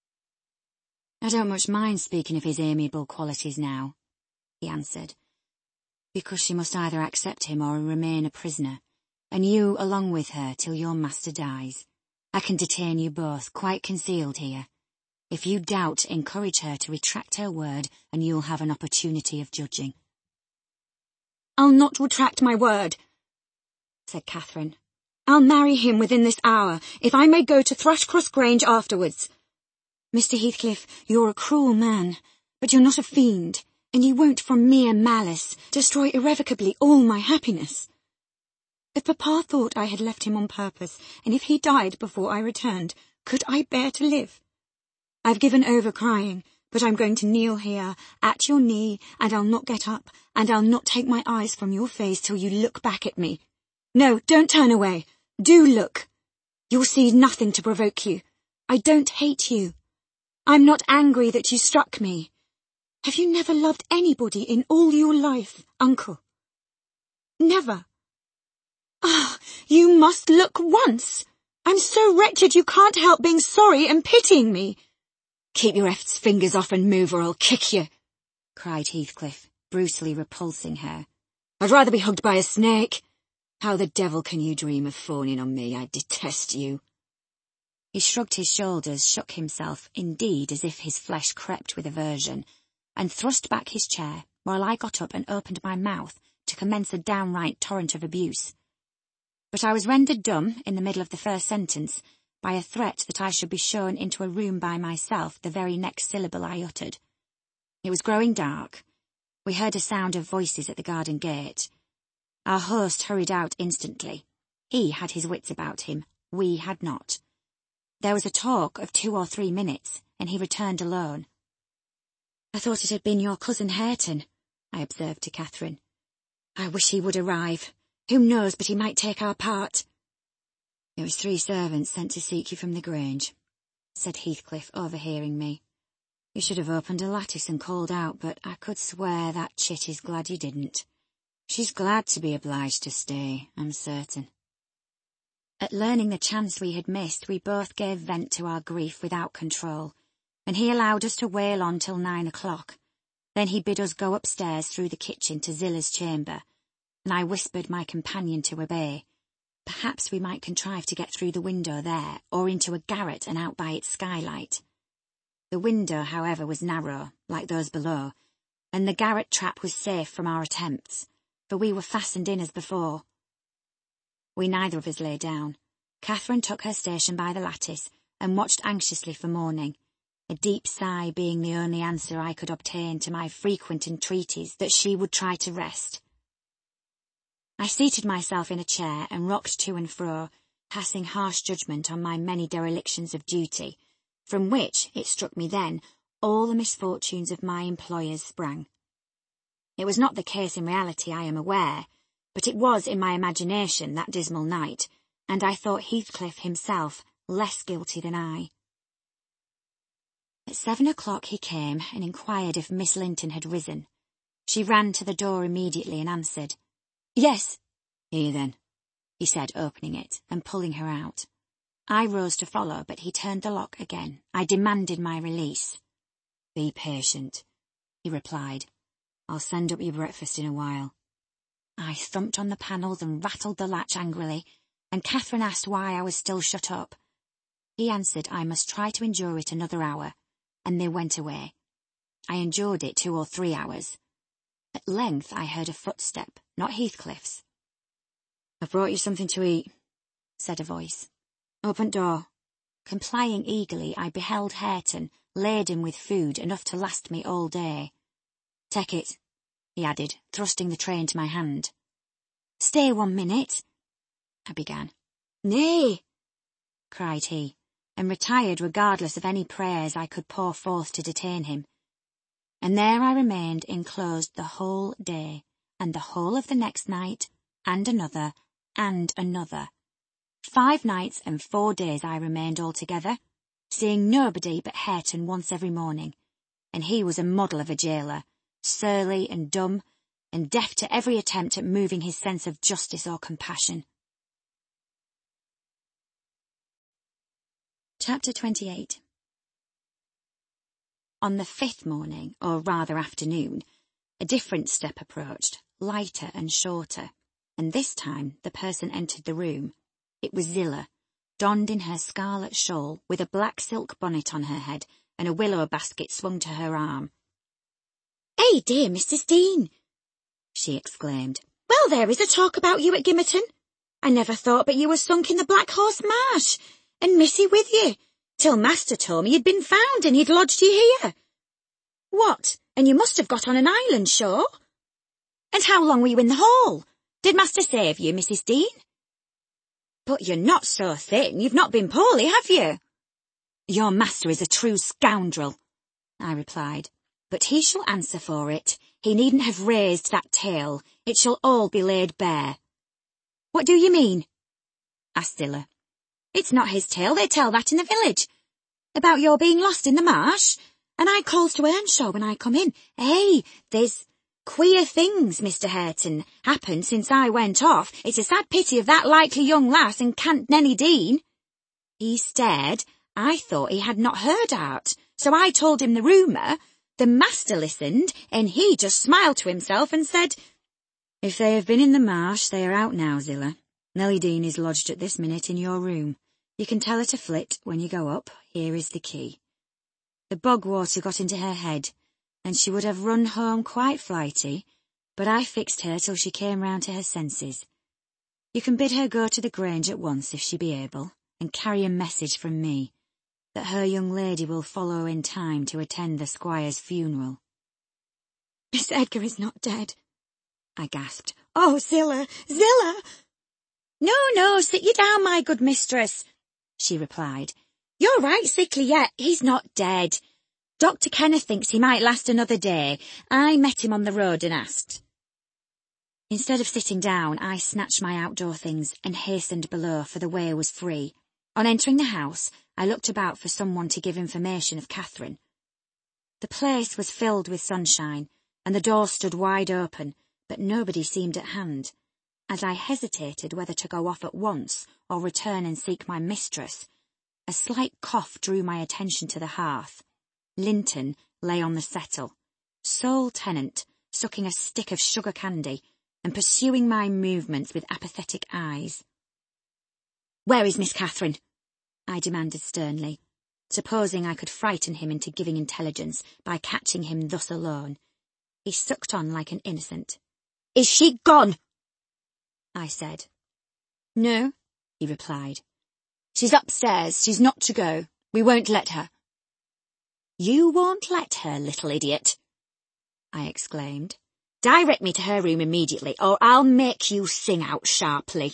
"I don't much mind speaking of his amiable qualities now," he answered, "because she must either accept him or remain a prisoner, and you along with her till your master dies. I can detain you both, quite concealed here. If you doubt, encourage her to retract her word, and you'll have an opportunity of judging." "I'll not retract my word," said Catherine. "I'll marry him within this hour, if I may go to Thrushcross Grange afterwards." "Mister Heathcliff, you're a cruel man, but you're not a fiend, and you won't from mere malice destroy irrevocably all my happiness." "If Papa thought I had left him on purpose, and if he died before I returned, could I bear to live? I've given over crying, but I'm going to kneel here, at your knee, and I'll not get up, and I'll not take my eyes from your face till you look back at me. No, don't turn away. Do look." You'll see nothing to provoke you. I don't hate you. I'm not angry that you struck me. Have you never loved anybody in all your life, Uncle? Never. Ah, you must look once. I'm so wretched you can't help being sorry and pitying me. Keep your eft's fingers off and move or I'll kick you, cried Heathcliff, brutally repulsing her. I'd rather be hugged by a snake. How the devil can you dream of phoning on me? I detest you. He shrugged his shoulders, shook himself, indeed as if his flesh crept with aversion, and thrust back his chair, while I got up and opened my mouth to commence a downright torrent of abuse. But I was rendered dumb in the middle of the first sentence by a threat that I should be shown into a room by myself the very next syllable I uttered. It was growing dark. We heard a sound of voices at the garden gate. Our host hurried out instantly. He had his wits about him. We had not. There was a talk of two or three minutes, and he returned alone. I thought it had been your cousin Hareton, I observed to Catherine. I wish he would arrive. Who knows but he might take our part? It was three servants sent to seek you from the Grange, said Heathcliff, overhearing me. You should have opened a lattice and called out, but I could swear that chit is glad you didn't. She's glad to be obliged to stay, I'm certain. At learning the chance we had missed, we both gave vent to our grief without control, and he allowed us to wail on till nine o'clock. Then he bid us go upstairs through the kitchen to Zilla's chamber, and I whispered my companion to obey. Perhaps we might contrive to get through the window there, or into a garret and out by its skylight. The window, however, was narrow, like those below, and the garret trap was safe from our attempts, for we were fastened in as before. We neither of us lay down. Catherine took her station by the lattice, and watched anxiously for morning, a deep sigh being the only answer I could obtain to my frequent entreaties that she would try to rest. I seated myself in a chair and rocked to and fro, passing harsh judgment on my many derelictions of duty, from which, it struck me then, all the misfortunes of my employers sprang. It was not the case in reality, I am aware, but it was in my imagination that dismal night, and I thought Heathcliff himself less guilty than I. At seven o'clock he came and inquired if Miss Linton had risen. She ran to the door immediately and answered. Yes. Here then, he said, opening it and pulling her out. I rose to follow, but he turned the lock again. I demanded my release. Be patient, he replied. I'll send up your breakfast in a while. I thumped on the panels and rattled the latch angrily, and Catherine asked why I was still shut up. He answered I must try to endure it another hour, and they went away. I endured it two or three hours. At length I heard a footstep, not Heathcliff's. I've brought you something to eat, said a voice. Open door. Complying eagerly, I beheld Hareton, laden with food enough to last me all day. Take it, he added, thrusting the tray into my hand. Stay one minute, I began. Nay, cried he, and retired regardless of any prayers I could pour forth to detain him. And there I remained enclosed the whole day, and the whole of the next night, and another, and another. Five nights and four days I remained altogether, seeing nobody but Hareton once every morning, and he was a model of a jailer, surly and dumb, and deaf to every attempt at moving his sense of justice or compassion. Chapter twenty-eight. On the fifth morning, or rather afternoon, a different step approached, lighter and shorter, and this time the person entered the room. It was Zilla, donned in her scarlet shawl, with a black silk bonnet on her head, and a willow basket swung to her arm. "Eh, dear Missus Dean," she exclaimed. "Well, there is a talk about you at Gimmerton. I never thought but you were sunk in the Black Horse Marsh, and Missy with you, till Master told me you'd been found and he'd lodged you here. What, and you must have got on an island, sure? And how long were you in the hole? Did Master save you, Missus Dean? But you're not so thin, you've not been poorly, have you?" "Your master is a true scoundrel," I replied, "but he shall answer for it. He needn't have raised that tale. It shall all be laid bare." "What do you mean?" asked Zilla. It's not his tale, they tell that in the village. About your being lost in the marsh, and I calls to Earnshaw when I come in. Hey, there's queer things, Mister Hareton, happened since I went off. It's a sad pity of that likely young lass and can't Nenny Dean. He stared. I thought he had not heard aught, so I told him the rumour. The master listened, and he just smiled to himself and said, If they have been in the marsh, they are out now, Zillah. Nelly Dean is lodged at this minute in your room. You can tell her to flit when you go up. Here is the key. The bog water got into her head, and she would have run home quite flighty, but I fixed her till she came round to her senses. You can bid her go to the Grange at once if she be able, and carry a message from me, that her young lady will follow in time to attend the squire's funeral. Miss Edgar is not dead, I gasped. Oh, Zillah, Zillah! No, no, sit you down, my good mistress, she replied. You're right sickly yet, he's not dead. Doctor Kenneth thinks he might last another day. I met him on the road and asked. Instead of sitting down, I snatched my outdoor things and hastened below, for the way was free. On entering the house, I looked about for someone to give information of Catherine. The place was filled with sunshine, and the door stood wide open, but nobody seemed at hand. As I hesitated whether to go off at once or return and seek my mistress, a slight cough drew my attention to the hearth. Linton lay on the settle, sole tenant, sucking a stick of sugar candy and pursuing my movements with apathetic eyes. Where is Miss Catherine? I demanded sternly, supposing I could frighten him into giving intelligence by catching him thus alone. He sucked on like an innocent. Is she gone? I said. No, he replied. She's upstairs. She's not to go. We won't let her. You won't let her, little idiot, I exclaimed. Direct me to her room immediately, or I'll make you sing out sharply.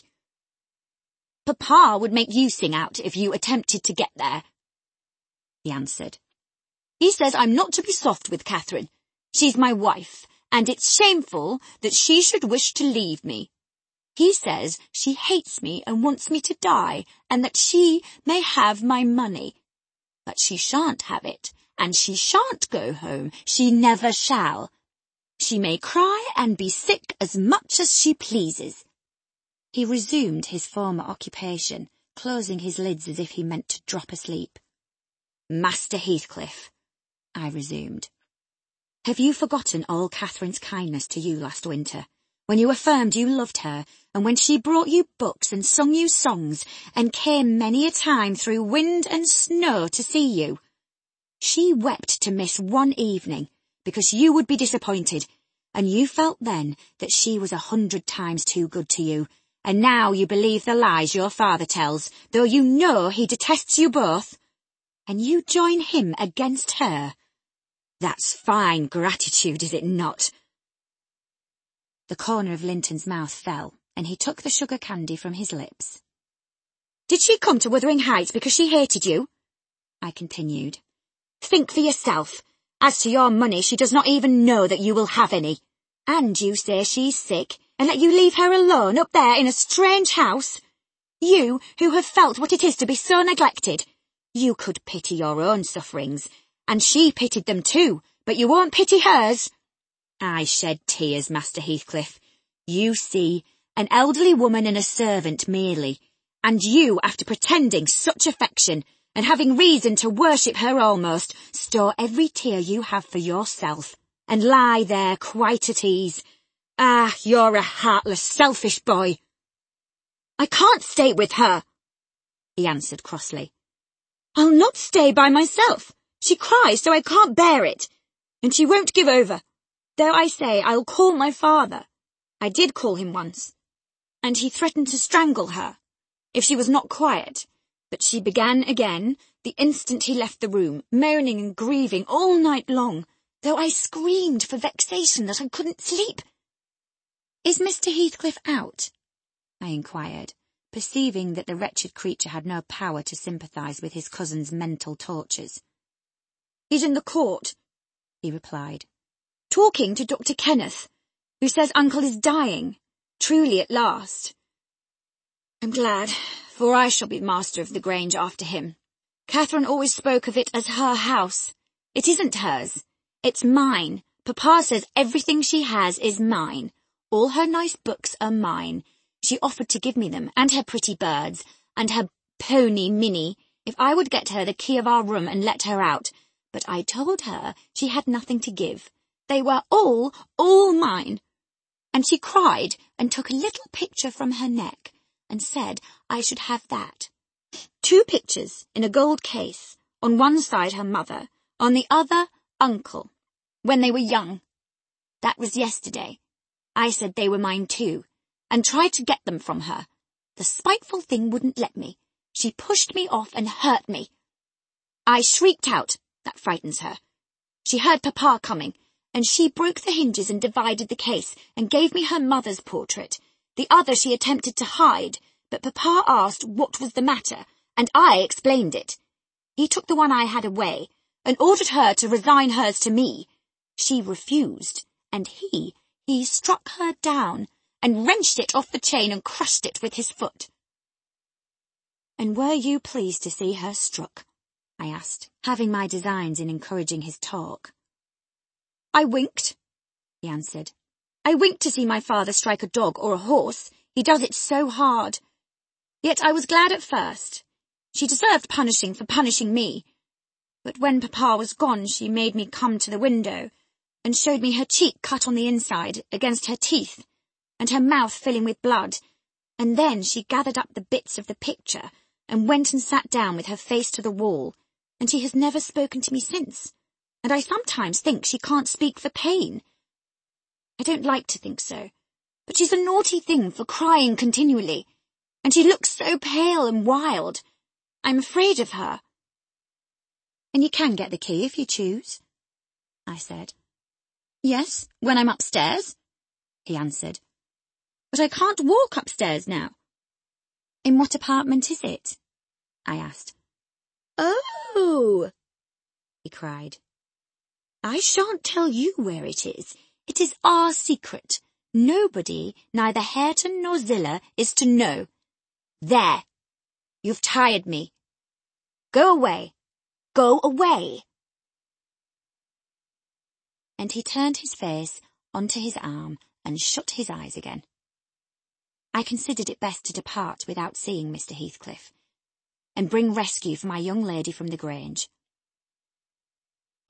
Papa would make you sing out if you attempted to get there, he answered. He says I'm not to be soft with Catherine. She's my wife, and it's shameful that she should wish to leave me. He says she hates me and wants me to die, and that she may have my money. But she shan't have it, and she shan't go home. She never shall. She may cry and be sick as much as she pleases. He resumed his former occupation, closing his lids as if he meant to drop asleep. Master Heathcliff, I resumed, have you forgotten all Catherine's kindness to you last winter, when you affirmed you loved her, and when she brought you books and sung you songs, and came many a time through wind and snow to see you? She wept to miss one evening, because you would be disappointed, and you felt then that she was a hundred times too good to you, and now you believe the lies your father tells, though you know he detests you both, and you join him against her. That's fine gratitude, is it not? The corner of Linton's mouth fell, and he took the sugar candy from his lips. Did she come to Wuthering Heights because she hated you? I continued. Think for yourself. As to your money, she does not even know that you will have any. And you say she's sick, and let you leave her alone up there in a strange house? You, who have felt what it is to be so neglected. You could pity your own sufferings, and she pitied them too, but you won't pity hers. I shed tears, Master Heathcliff. You see, an elderly woman and a servant merely, and you, after pretending such affection, and having reason to worship her almost, store every tear you have for yourself, and lie there quite at ease. Ah, you're a heartless, selfish boy. I can't stay with her, he answered crossly. I'll not stay by myself. She cries so I can't bear it, and she won't give over. Though I say I'll call my father. I did call him once, and he threatened to strangle her, if she was not quiet. But she began again, the instant he left the room, moaning and grieving all night long, though I screamed for vexation that I couldn't sleep. Is Mister Heathcliff out? I inquired, perceiving that the wretched creature had no power to sympathise with his cousin's mental tortures. He's in the court, he replied, talking to Doctor Kenneth, who says Uncle is dying, truly at last. I'm glad, for I shall be master of the Grange after him. Catherine always spoke of it as her house. It isn't hers. It's mine. Papa says everything she has is mine. All her nice books are mine. She offered to give me them, and her pretty birds, and her pony Minnie, if I would get her the key of our room and let her out. But I told her she had nothing to give. They were all, all mine. And she cried and took a little picture from her neck and said I should have that. Two pictures in a gold case, on one side her mother, on the other uncle, when they were young. That was yesterday. I said they were mine too, and tried to get them from her. The spiteful thing wouldn't let me. She pushed me off and hurt me. I shrieked out. That frightens her. She heard Papa coming, and she broke the hinges and divided the case, and gave me her mother's portrait. The other she attempted to hide, but Papa asked what was the matter, and I explained it. He took the one I had away, and ordered her to resign hers to me. She refused, and he, he struck her down, and wrenched it off the chain and crushed it with his foot. And were you pleased to see her struck? I asked, having my designs in encouraging his talk. I winked, he answered. I winked to see my father strike a dog or a horse. He does it so hard. Yet I was glad at first. She deserved punishing for punishing me. But when Papa was gone, she made me come to the window and showed me her cheek cut on the inside against her teeth and her mouth filling with blood. And then she gathered up the bits of the picture and went and sat down with her face to the wall, and she has never spoken to me since, and I sometimes think she can't speak for pain. I don't like to think so, but she's a naughty thing for crying continually, and she looks so pale and wild. I'm afraid of her. And you can get the key if you choose, I said. Yes, when I'm upstairs, he answered. But I can't walk upstairs now. In what apartment is it? I asked. Oh, he cried. I shan't tell you where it is. It is our secret. Nobody, neither Hareton nor Zillah, is to know. There. You've tired me. Go away. Go away. And he turned his face onto his arm and shut his eyes again. I considered it best to depart without seeing Mister Heathcliff, and bring rescue for my young lady from the Grange.